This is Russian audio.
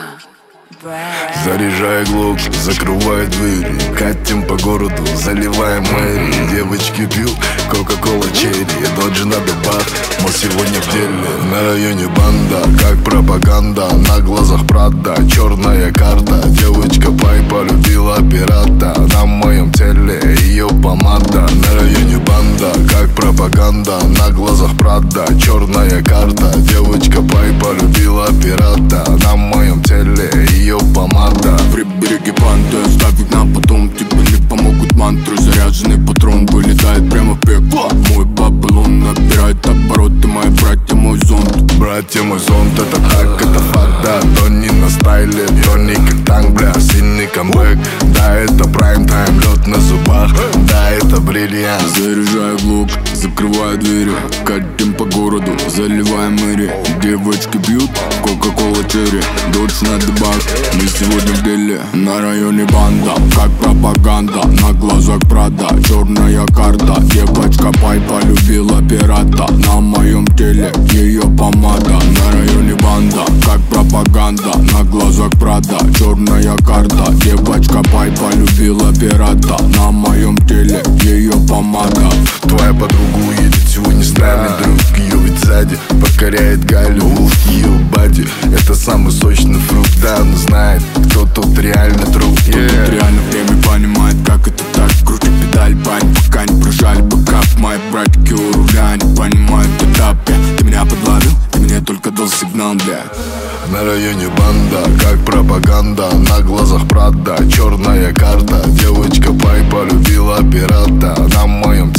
Заряжай глок, закрывай двери, катим по городу, заливаем мэри. Девочки пьют кока-кола черри, доджи на бибах, мы сегодня в деле. На районе банда, как пропаганда, на глазах Прада, черная карта. Девочка пай полюбила пирата, на моем теле ее помада. На районе банда, как пропаганда, на глазах Прада, черная карта. Девочка пай полюбила пирата, на моем теле ее помада. Прибереги банды, оставь их на потом. Тебе не помогут мантры, заряженный патрон вылетает прямо в пекло. Мой Бабилон набирает обороты, мои братья, мой зонт. Братья, мой зонт, это так, это факт, да. То не на стайле, то не как танк, бля, сильный камбэк. Да, это прайм-тайм, лед на зубах, да, это бриллиант. Заряжаю глок, закрываю двери, катим по городу, заливаем мэри. Девочки бьют кока-кола черри, дочь на дебаг, мы сегодня в деле. На районе банда, как пропаганда, на глазах Прада, черная карта. Девочка пай полюбила пирата, на моем теле ее помада. На районе банда, как пропаганда, на глазах Прада, черная карта. Девочка пай полюбила пирата, на моем теле ее помада. Твоя подруга уедет сегодня с нами, друг ее ведь сзади покоряет Голливуд. Ее бади, это самый сочный фрукт, да, она знает, кто тут реально труп. Тут реально время понимает, как это так. Круче педаль, бань, пока не прожали бэкап. Мои братики у руля не понимают этапе. Ты меня подловил, ты мне только дал сигнал, бля. На районе банда, как пропаганда, на глазах Прада, черная карта. Девочка пай полюбила пирата, на моем